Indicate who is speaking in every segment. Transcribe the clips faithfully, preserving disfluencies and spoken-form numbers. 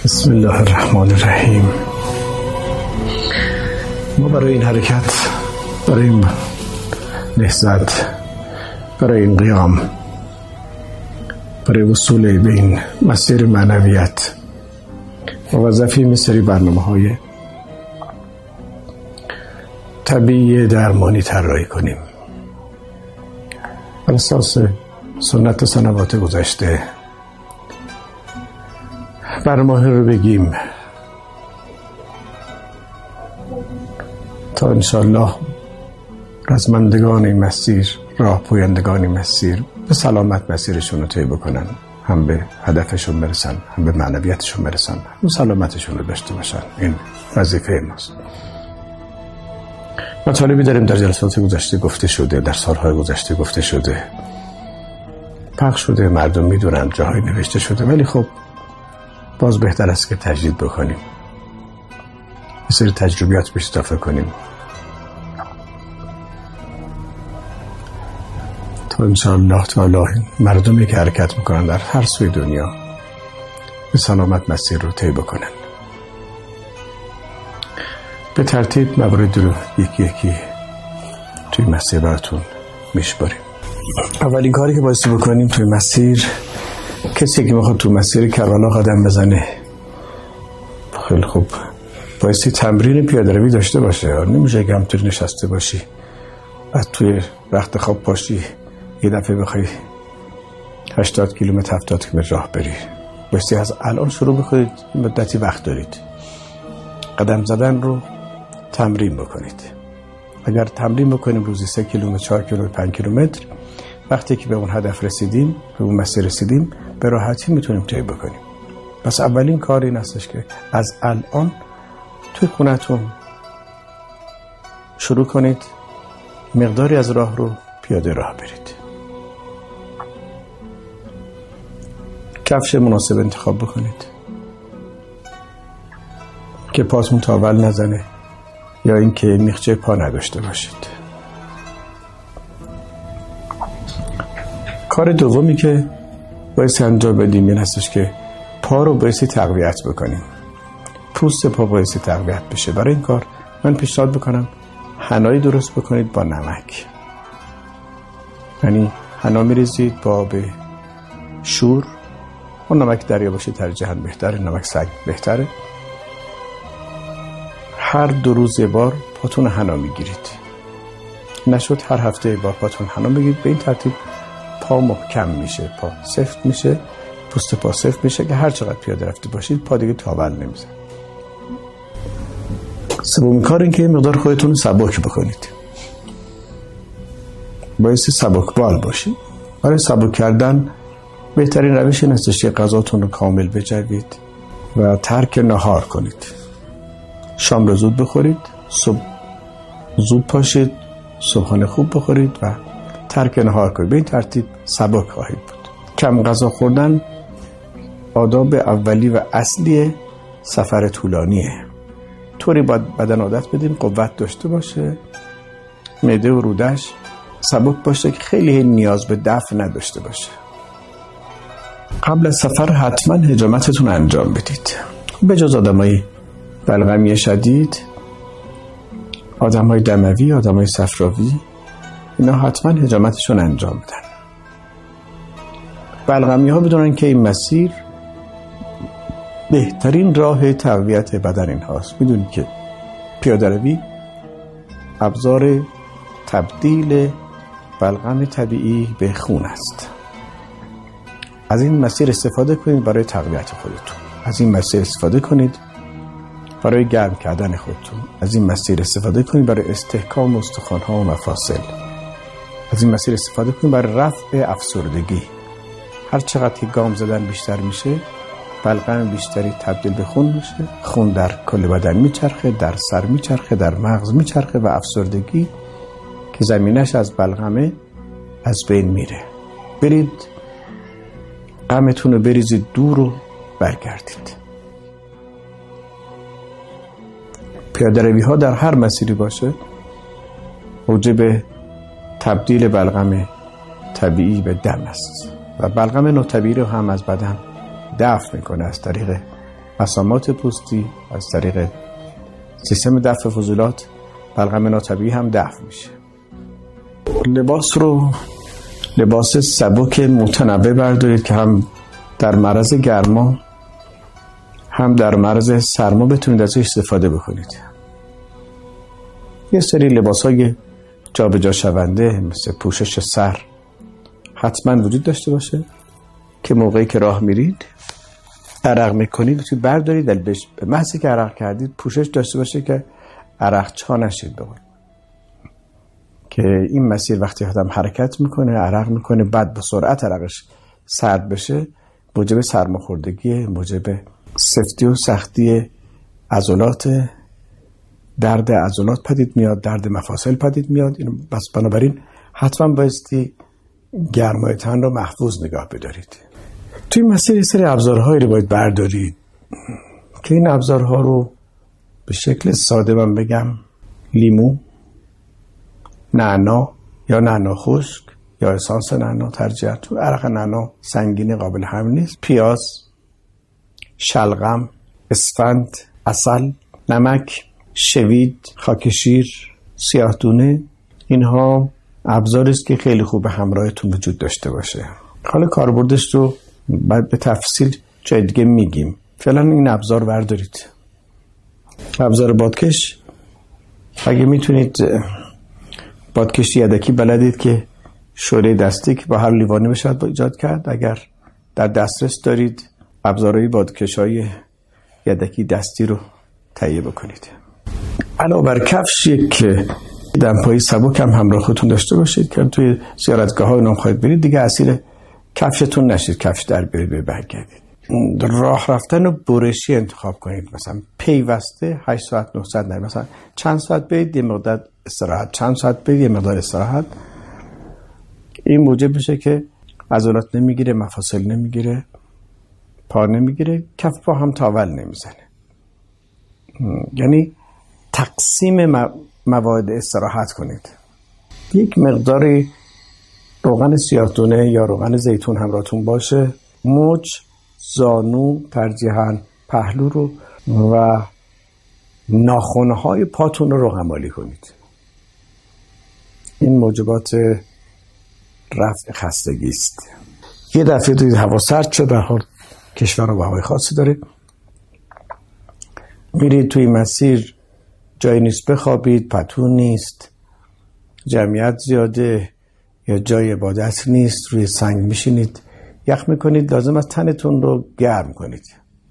Speaker 1: بسم الله الرحمن الرحیم. ما برای این حرکت، برای این نهضت، برای این قیام، برای وصول به این مسیر معنویت موظفیم سری برنامه های طبیعی درمانی طراحی کنیم. بر اساس سنت سنوات گذشته برنامه رو بگیم تا انشاءالله رزمندگان این مسیر، راه پویندگان این مسیر به سلامت مسیرشون رو طی بکنن، هم به هدفشون برسن، هم به معنویتشون برسن، هم سلامتشون رو داشته باشن. این وظیفه ماست. مطالبی داریم در جلسات گذشته گفته شده، در سالهای گذشته گفته شده، پخش شده، مردم میدونن، جاهای نوشته شده، ولی خب باز بهتر است که تجدید بکنیم، یه سری تجربیات بهش اضافه کنیم تا انشاءالله تعالی مردمی که حرکت میکنن در هر سوی دنیا به سلامت مسیر رو طی بکنن. به ترتیب موارد رو یکی یکی توی مسیر براتون میشباریم. اولین کاری که بایستی بکنیم توی مسیر، کسی که میخواد تو مسیر کربلا قدم بزنه، خیلی خوب بایستی تمرین پیاده روی داشته باشه. نمیشه که همطوری نشسته باشی بعد توی رخت خواب پاشی یه دفعه بخوای هشتاد کیلومتر هفتاد کیلومتر راه بری. بایستی از الان شروع بکنید، مدتی وقت دارید، قدم زدن رو تمرین بکنید. اگر تمرین بکنیم روزی سه کیلومتر، چهار کیلومتر، پنج کیلومتر، وقتی که به اون هدف رسیدیم، به اون مسیر رسیدیم، به راحتی میتونیم طی بکنیم. پس اولین کار این هستش که از الان توی خونتون شروع کنید مقداری از راه رو پیاده راه برید. کفش مناسب انتخاب بکنید که پاتون تاول نزنه یا اینکه میخچه پا نداشته باشید. کار دومی که باید انجام بدیم این هستش که پا رو باید تقویت بکنیم. پوست پا باید تقویت بشه. برای این کار من پیشنهاد بکنم حنایی درست بکنید با نمک. یعنی حنا میریزید با آب شور، اون نمک دریا باشه ترجیحاً بهتره، نمک سگ بهتره. هر دو روز بار پاتون حنا میگیرید، نشد هر هفته بار پاتون حنا بگیرید. به این ترتیب پا محکم میشه، پا سفت میشه، پوست پا سفت میشه که هر چقدر پیاده رفته باشید پا دیگه تاول نمیزن. سومین کار این که مقدار خودتون سبک بکنید. باید سبک بال باشید. برای سبک کردن بهترین روش این هستش که غذاتون رو کامل بجوید و ترک نهار کنید. شام رو زود بخورید، صبح زود پاشید، صبحانه خوب بخورید و ترک نهار کنید. به این ترتیب سبک خواهید بود. کم غذا خوردن آداب اولی و اصلی سفر طولانیه. طوری باید بدن عادت بدیم قوت داشته باشه، معده و رودش سبک باشه که خیلی نیاز به دفع نداشته باشه. قبل از سفر حتما حجامتتون انجام بدید. به جز آدمای بلغمی شدید، آدمای دموی، آدمای صفراوی، اینا حتما حجامتشون انجام بدن. بلغمی ها بدونن که این مسیر بهترین راه تقویت بدن این هاست. میدونید که پیاده روی ابزار تبدیل بلغم طبیعی به خون است. از این مسیر استفاده کنید برای تقویت خودتون. از این مسیر استفاده کنید برای گرم کردن خودتون. از این مسیر استفاده کنید برای استحکام استخوان‌ها و مفاصل. از این مسیر استفاده کنید برای رفع افسردگی. هر چقدر که گام زدن بیشتر میشه، بلغم بیشتری تبدیل به خون میشه، خون در کل بدن میچرخه، در سر میچرخه، در مغز میچرخه و افسردگی که زمینش از بلغمه از بین میره. برید غمتون رو بریزید دور و برگردید. پیاده روی ها در هر مسیری باشه موجب تبدیل بلغم طبیعی به دم است و بلغم نوطبیعی رو هم از بدن دفع میکنه از طریق مسامات پوستی از طریق سیستم دفع فضولات بلغم ناطبیعی هم دفع میشه. لباس رو لباس سبک متنوع بردارید که هم در معرض گرما هم در معرض سرما بتونید ازش استفاده بکنید. یه سری لباس‌های جابجا شونده مثل پوشش سر حتما وجود داشته باشه که موقعی که راه میرید عرق میکنید تو بردارید، ولی به محضی که عرق کردید پوشش داشته باشه که عرق چا نشید بگن. که این مسیر وقتی آدم حرکت میکنه عرق میکنه بعد با سرعت عرقش سرد بشه موجب سرماخوردگی، موجب سفتی و سختی عضلات، درد عضلات پدید میاد، درد مفاصل پدید میاد. اینو بس بنابراین حتما بایستی گرمای تن رو محفوظ نگاه بدارید. توی مسیر یه سری ابزارهایی رو باید بردارید که این ابزارها رو به شکل ساده من بگم لیمو، نعنا یا نعنا خشک یا اسانس نعنا ترجیح، تو عرق نعنا سنگین قابل حمل نیست، پیاز، شلغم، اسفند، عسل، نمک، شوید، خاک شیر، سیاه‌دونه، اینها ابزاری است که خیلی خوب همراهتون وجود داشته باشه. حالا کاربردش رو بعد به تفصیل جای دیگه میگیم. فعلا این ابزار بردارید. ابزار بادکش، اگه میتونید بادکش یدکی بلدید که شوره دستی که با هر لیوانی بشه با ایجاد کرد، اگر در دسترس دارید ابزارهای بادکش‌های یدکی دستی رو تهیه بکنید. علاوه بر کفش یک دمپایی سبک هم همراه خودتون داشته باشید که توی زیارتگاه های نام خواهید برید دیگه اسیر کفشتون نشید، کفش در برید به برگردید. راه رفتن رو برشی انتخاب کنید، مثلا پیوسته هشت ساعت نه ساعت نه، مثلا چند ساعت برید یه مقدار استراحت، چند ساعت برید یه مقدار استراحت. این موجب میشه که عضلات نمیگیره، مفاصل نمیگیره، پا نمیگیره، کف پا هم تاول نمیزنه. یعنی تقسیم مواد استراحت کنید. یک مقداری روغن سیاه‌دونه یا روغن زیتون همراهتون باشه. مچ، زانو، ترجیحاً پهلو رو و ناخن‌های پاتون رو روغن‌مالی کنید. این موجبات رفع خستگی است. یه دفعه توی هوا سرد شد، به حال کشور رو هوای خاصی داره، میرید توی مسیر جایی نیست بخوابید، پتو نیست، جمعیت زیاده یا جای عبادت نیست، روی سنگ میشینید، یخ میکنید، لازم است تنتون رو گرم کنید،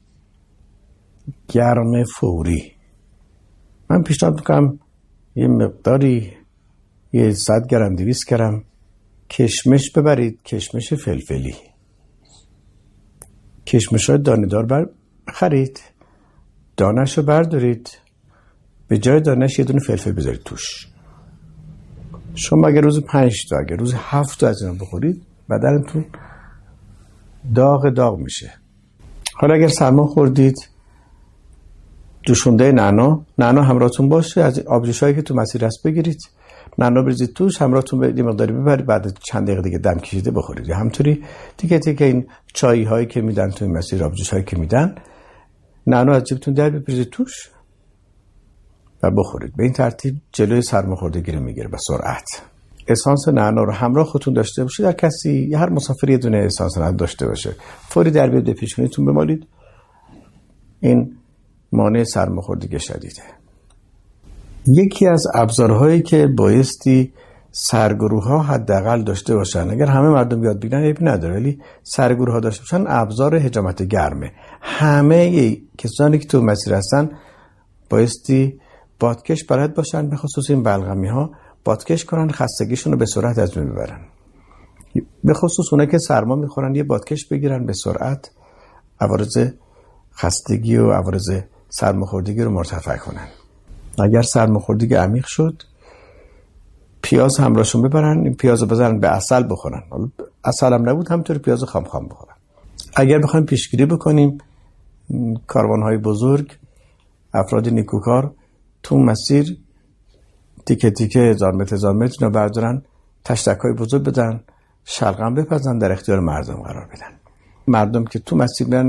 Speaker 1: گرم فوری. من پیشنهاد میکنم یه مقداری یه صد گرم دویست گرم کشمش ببرید، کشمش فلفلی، کشمش های دانه دار بر خرید، دانش رو بردارید، به جای دانش یه دونه فلفل بذارید توش. شما اگر روز پنج تا اگر روز هفت تا از اینا بخورید بدنتون داغ داغ میشه. حالا اگر سرما خوردید جوشونده نعنا، نعنا همراهتون باشه، از آبجوشایی که تو مسیر هست بگیرید، نعنا بریزید توش، همراهتون به مقداری ببرید، بعد چند دقیقه دیگه دم کشیده بخورید. همونطوری دیگه دیگه این چایی هایی که میدن تو مسیر، آبجوش هایی که میدن، نعنا از جیبتون در بریزید توش و بخورید. به این ترتیب جلوی سرماخوردگی رو میگیره به سرعت. اسانس نعنا رو همراه خودتون داشته باشید. در کسی هر مسافری یه دونه اسانس نعنا داشته باشه، فوری در بیاد پیشونیتون بمالید. این مانع سرماخوردگی شدیده. یکی از ابزارهایی که بایستی سرگروه ها حداقل داشته باشن، اگر همه مردم یاد بگیرن عیبی نداره، ولی سرگروه ها داشته باشن، ابزار حجامت گرمه. همه کسانی که تو مسیر هستن بایستی بادکش بلد باشن، به خصوص این بلغمی ها بادکش کنن، خستگیشون رو به سرعت از بین ببرن. به خصوص اونایی که سرما میخورن یه بادکش بگیرن، به سرعت عوارض خستگی و عوارض سرماخوردگی رو مرتفع کنن. اگر سرماخوردگی عمیق شد پیاز همراهشون ببرن، این پیاز رو بزنن به عسل بخورن. عسل هم نبود همینطور پیاز خام خام بخورن. اگر بخوایم پیشگیری بکنیم، کاروان‌های بزرگ، افراد نیکوکار تو مسیر تیکه تیکه هزار متر هزار متر اینا بردارن، تشتک‌های بزرگ بدن، شلغم بپزن، در اختیار مردم قرار بدن. مردم که تو مسیر میرن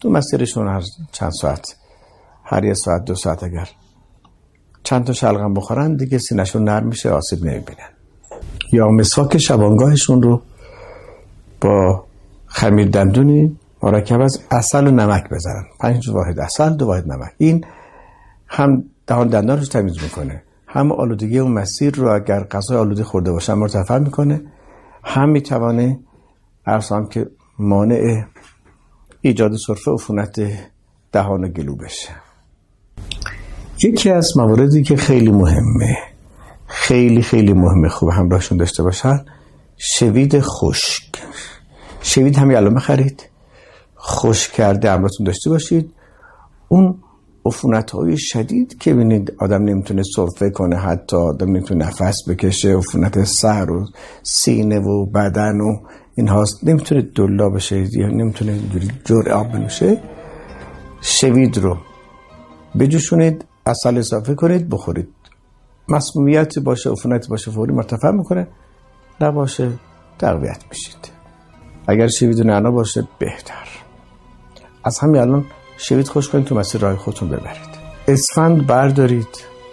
Speaker 1: تو مسیرشون هر چند ساعت، هر یه ساعت دو ساعت اگر چند تا شلغم بخورن دیگه سینه‌شون نرم میشه، آسیب نمیبینن. یا مسواک شبانگاهشون رو با خمیر دندونی مرکب از عسل و نمک بزنن، پنج واحد عسل دو واحد نمک. این هم دهان دندان رو تمیز میکنه، هم آلودگی اون مسیر رو اگر غذای آلوده خورده باشن مرتفع میکنه، هم میتوانه ارسام که مانع ایجاد سرفه عفونت دهان و گلو بشه. یکی از مواردی که خیلی مهمه، خیلی خیلی مهمه خوب همراهشون داشته باشن، شوید خشک. شوید همین الان خرید، خشک کرده همراهتون داشته باشید. اون عفونت‌های شدید که ببینید آدم نمیتونه سرفه کنه، حتی آدم نمیتونه نفس بکشه، عفونت سر و سینه و بدن و این هاست، نمیتونه دلا بشه یا نمیتونه جرعه آب بنوشه، شوید رو بجوشونید، عسل اضافه کنید، بخورید. مسمومیت باشه، عفونت باشه، فوری مرتفع میکنه، نباشه تقویت میشید. اگر شوید و نعنا باشه بهتر. از همین الان شوید خوش کنید، تو مسیر راه خودتون ببرید. اسفند بردارید،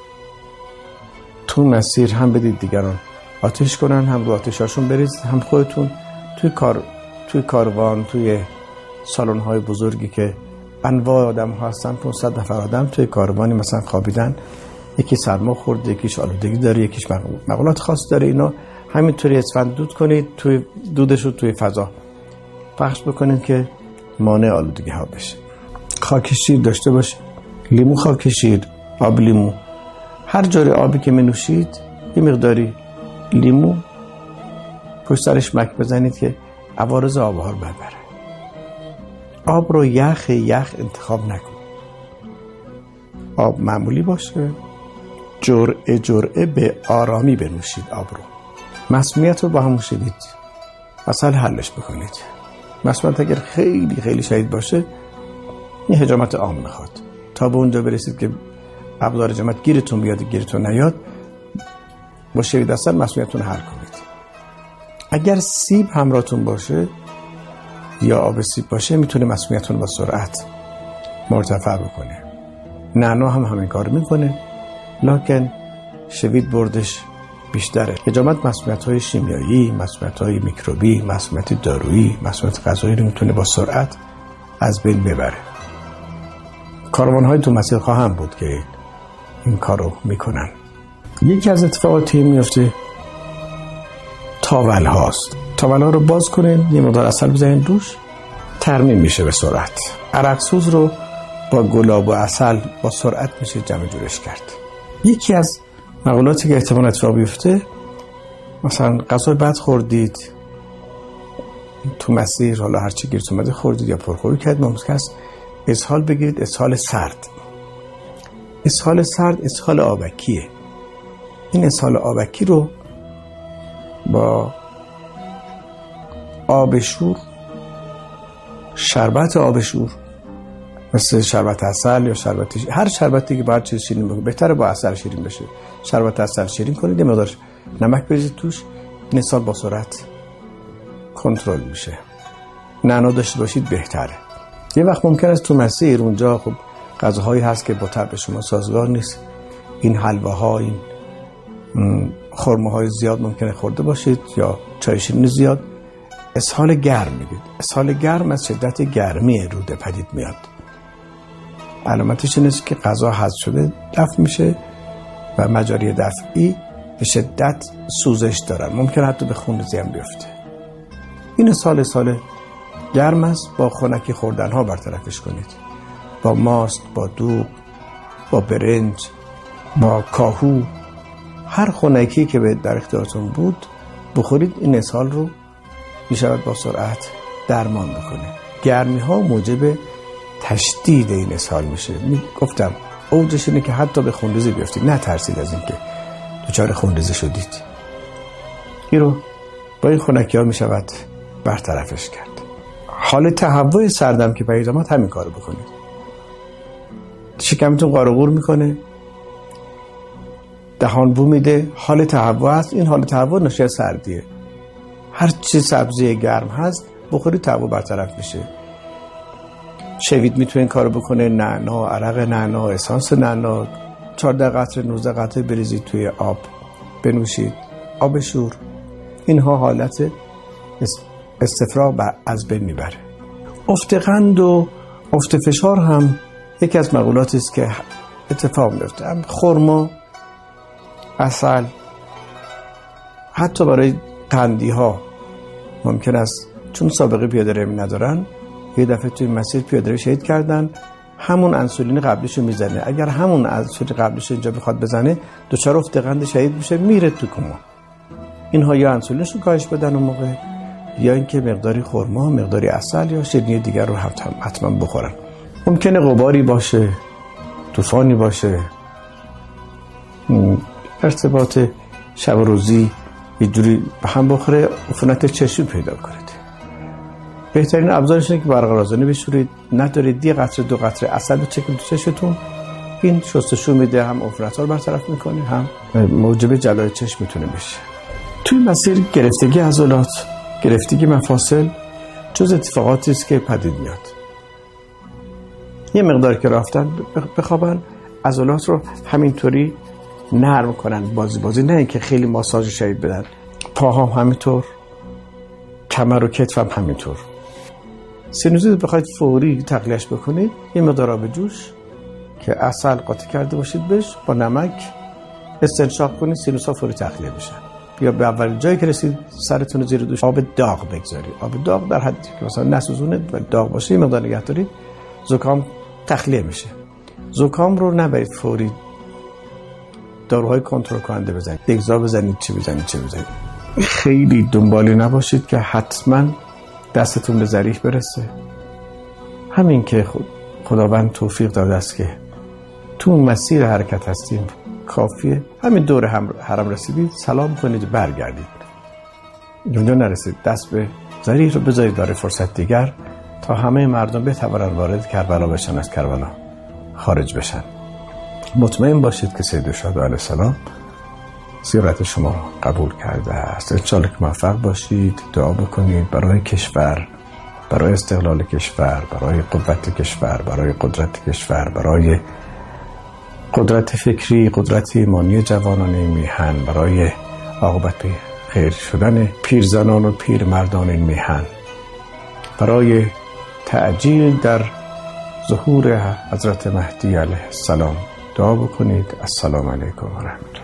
Speaker 1: تو مسیر هم بدید دیگران آتش کنن، هم رو آتشاشون برید، هم خودتون توی کار توی کاروان، توی سالن‌های بزرگی که انواع آدم ها هستن، پانصد نفر آدم توی کاروانی مثلا خوابیدن، یکی سرما خورده، یکیش آلودگی داره، یکیش مقولات خاص داره، اینا همینطوری اسفند دود کنید، توی دودش رو توی فضا پخش بکنید که مانع آلودگی ها بشه. خاک شیر داشته باشید، لیمو خاک شیر، آب لیمو، هر جور آبی که می نوشید یه مقداری لیمو پشت سرش مک بزنید که عوارض آبها رو ببره. آب رو یخ یخ انتخاب نکن، آب معمولی باشه، جرعه جرعه به آرامی بنوشید آب رو. مسمومیت رو با هم شدید اصلا حلش بکنید. مسمومیت اگر خیلی خیلی شدید باشه این حجامت عام میخواد، تا به اونجا برسید که ابزار حجامت گیرتون بیاد گیرتون نیاد، با شوید اصلا مسمومیتتون حل کنید. اگر سیب همراهتون باشه یا آب سیب باشه میتونه مسمومیتتون با سرعت مرتفع بکنه. نعنا هم همین کار میکنه، لکن شوید بردش بیشتره. حجامت مسمومیت‌های شیمیایی، مسمومیت‌های میکروبی، مسمومیت دارویی، مسمومیت غذایی رو میتونه با سرعت از بین ببره. کاروان‌های تو مسیر خواهم بود که این کارو میکنن. یکی از اتفاقاتی میفته تاول هاست. تاول ها رو باز کنین، یه مقدار عسل بزنین روش، ترمیم میشه به سرعت. عرق سوز رو با گلاب و عسل با سرعت میشه جمع جورش کرد. یکی از مقولاتی که احتمال اتفاق بیفته، مثلا غذای بد خوردید تو مسیر، حالا هر چی گیرتون اومده خوردید یا پرخوری کردید، ممکن است اسهال بگیرید. اسهال سرد، اسهال سرد اسهال آبکیه. این اسهال آبکی رو با آب شور، شربت آب شور، مثل شربت عسل یا شربت شیر، هر شربتی که باید چیز شیرین بکنه، بهتره با عسل شیرین بشه. شربت عسل شیرین کنید، یه مقدار نمک بریزید توش، این اسهال با سرعت کنترل میشه. نعنا داشته باشید بهتره. یه وقت ممکن است تو مسیر اونجا خب غذاهایی هست که با طبع شما سازگار نیست، این حلواها، این خرمه‌های زیاد ممکنه خورده باشید یا چای شیرین زیاد. اسهال گرم میگید. اسهال گرم از شدت گرمی روده پدید میاد. علامتش اینه که غذا هضم شده دفع میشه و مجاری دفعی به شدت سوزش دارن، ممکن حتی به خونریزی هم بیفته. این اسهال اسهال گرم است، با خنکی خوردن ها برطرفش کنید، با ماست، با دوغ، با برنج، با کاهو، هر خنکی که به در اختیارتون بود بخورید. این اسهال رو میشود با سرعت درمان بکنه. گرمی ها موجب تشدید این اسهال میشه. می گفتم اوجش اینه که حتی به خونریزی بیفتید، نه ترسید از این که دچار خونریزی شدید. این رو با این خنکی ها میشود برطرفش کرد. حال تهوع سردم که پیدا اومد همین کارو بکنید. شکمتون قارقور میکنه، دهان بو میده، حال تهوع هست. این حال تهوع ناشی از سردیه. هر چی سبزی گرم هست بخورید تهوع برطرف میشه. شوید میتونه این کارو بکنه، نعنا، عرق نعنا، اسانس نعنا، چهارده قطره نوزده قطره بریزید توی آب بنوشید، آب شور. اینها حالت استفراغ از بین میبره. افت قند و افت فشار هم یکی از مقولاتی است که اتفاق میفته. هم خرما، عسل، حتی برای قندی ها ممکن است چون سابقه پیاده روی ندارن یه دفعه توی مسیر پیاده روی شهید کردن، همون انسولین قبلیشو میزنه. اگر همون انسولین قبلیشو اینجا بخواد بزنه دچار افت قند شدید میشه، میره تو کما. اینها یا انسولینشو کاهش بدن اون موقع، یا اینکه مقداری خرما، مقداری عسل یا شیرینی دیگر رو حتما بخورن. ممکنه غباری باشه، طوفانی باشه، ارتباط شب و روزی یه جوری به هم بخوره، عفونت چشمی پیدا کنید. بهترین ابزارش اینه که برقرازانه بشورید، ندارید یه قطره دو قطره عسل بچکید تو چشتون. این شستشو میده، هم عفونت‌ها رو برطرف میکنه، هم موجب جلای چشم میتونه بشه. توی مسیر گرفتگی عضلات، گرفتگی مفاصل جز اتفاقاتی است که پدید میاد. یه مقدار که رفتن بخوابن، عضلات رو همینطوری نرم کنن، بازی بازی، نه اینکه خیلی ماساژ شدید بدن. پاها هم همینطور، کمر و کتف هم همینطور. سینوزیت بخواید فوری تقلیه‌اش بکنید، یه مقدار آب جوش که عسل قاطی کرده باشید بهش با نمک استنشاق کنید، سینوس‌ها فوری تقلیه بشن. یا به اول جایی که رسید سرتون زیر دوش آب داغ بگذارید. آب داغ در حدی که مثلا نسوزونه و داغ باشه، یه مقدار نگه دارید، زکام تخلیه میشه. زکام رو نبرید فوری داروهای کنترل کننده بزنید، دگزا بزنید، چی بزنید چه بزنید. خیلی دنبالی نباشید که حتما دستتون به ظریف برسه. همین که خود خداوند توفیق داده است که تو مسیر حرکت هستیم کافیه. همین دور حرم رسیدید سلام کنید برگردید. اونجا نرسید دست به ظریف رو بذارید برای فرصت دیگر تا همه مردم بتوانند وارد کربلا بشن، از کربلا خارج بشن. مطمئن باشید که سید الشهدا علیه السلام زیارت شما قبول کرده است. انشاءالله که موفق باشید. دعا بکنید برای کشور، برای استقلال کشور، برای قوت کشور، برای قدرت کشور، برای قدرت فکری، قدرت ایمانی جوانان میهن، برای عاقبت خیر شدن پیرزنان و پیرمردان این میهن، برای تعجیل در ظهور حضرت مهدی علیه السلام دعا بکنید. السلام علیکم و رحمت الله.